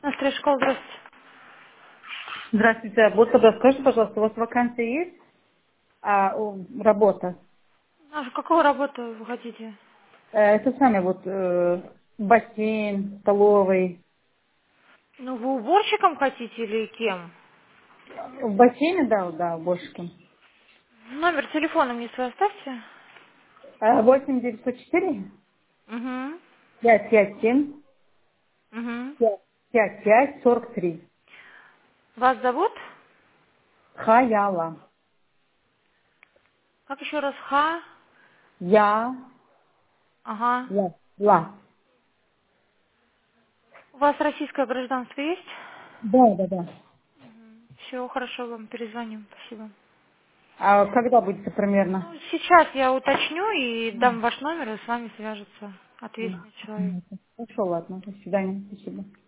Настрой школа, здравствуйте. Здравствуйте. Вот тогда скажите, пожалуйста, у вас вакансия есть? Работа. А какую работу вы хотите? Это самое бассейн, столовый. Ну, вы уборщиком хотите или кем? В бассейне, да, да, уборщиком. Номер телефона мне свой оставьте. 8 904 Угу. 557 Угу. 5543. Вас зовут? Хаяла. Как еще раз? Ха? Я. Ага. Ла. У вас российское гражданство есть? Да, да, да. Все, хорошо, вам перезвоним. Спасибо. А когда будет примерно? Ну, сейчас я уточню и дам ваш номер, и с вами свяжется ответственный человек. Хорошо, ладно. До свидания. Спасибо.